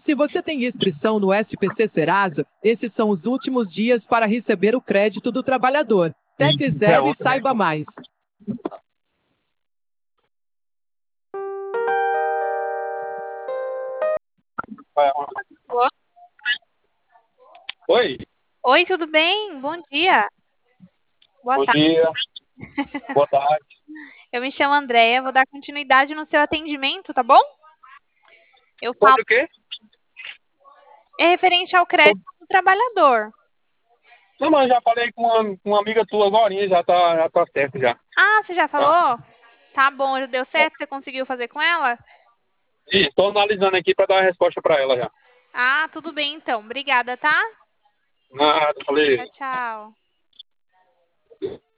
Se você tem inscrição no SPC Serasa, esses são os últimos dias para receber o crédito do trabalhador. Tecle Zero e saiba mais. Oi, Oi, tudo bem? Bom dia. Boa bom tarde. dia, boa tarde. Eu me chamo Andréia, vou dar continuidade no seu atendimento, tá bom? Eu falo, Sobre o quê? é referente ao crédito do trabalhador. Não, mas eu já falei com uma amiga tua agora, já tá certo já. Ah, você já Tá? falou? Tá bom, já deu certo? Você conseguiu fazer com ela? E estou analisando aqui para dar a resposta para ela já. Ah, tudo bem então. Obrigada, tá? Nada, falei. Tchau, tchau.